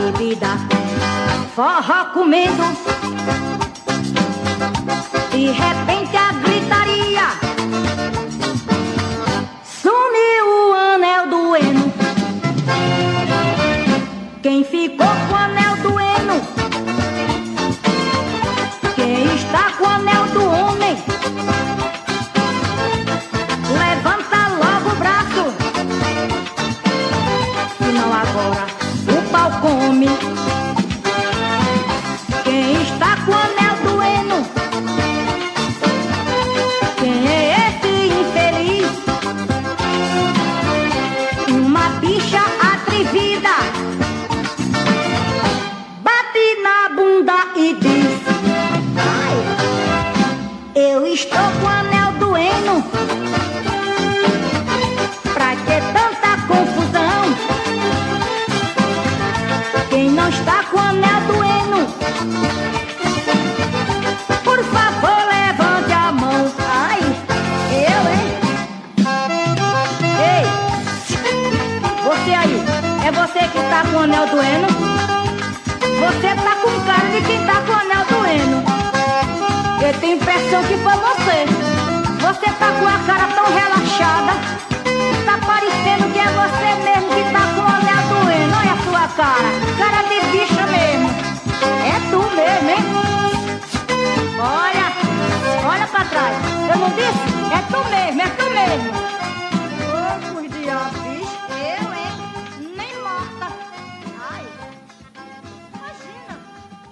bebida, forró comendo. De repente a gritaria, sumiu o anel doendo. Quem ficou com o anel doendo? Quem está com o anel do homem? Levanta logo o braço, senão agora o pau come. Quem está com o anel doendo? Quem é esse infeliz? Uma bicha atrevida bate na bunda e diz: ai, eu estou com o anel doendo. Pra que tanta confusão? Quem não está com o anel doendo, por favor levante a mão. Ai, eu, hein? Ei, você aí, é você que tá com o anel doendo? Você tá com cara de quem tá com o anel doendo. Eu tenho impressão que foi você. Você tá com a cara tão relaxada, tá parecendo que é você mesmo que tá com o anel doendo. Olha a sua cara, cara de bicha mesmo. É tu mesmo, hein? Olha pra trás. Eu não disse? É tu mesmo, é tu mesmo.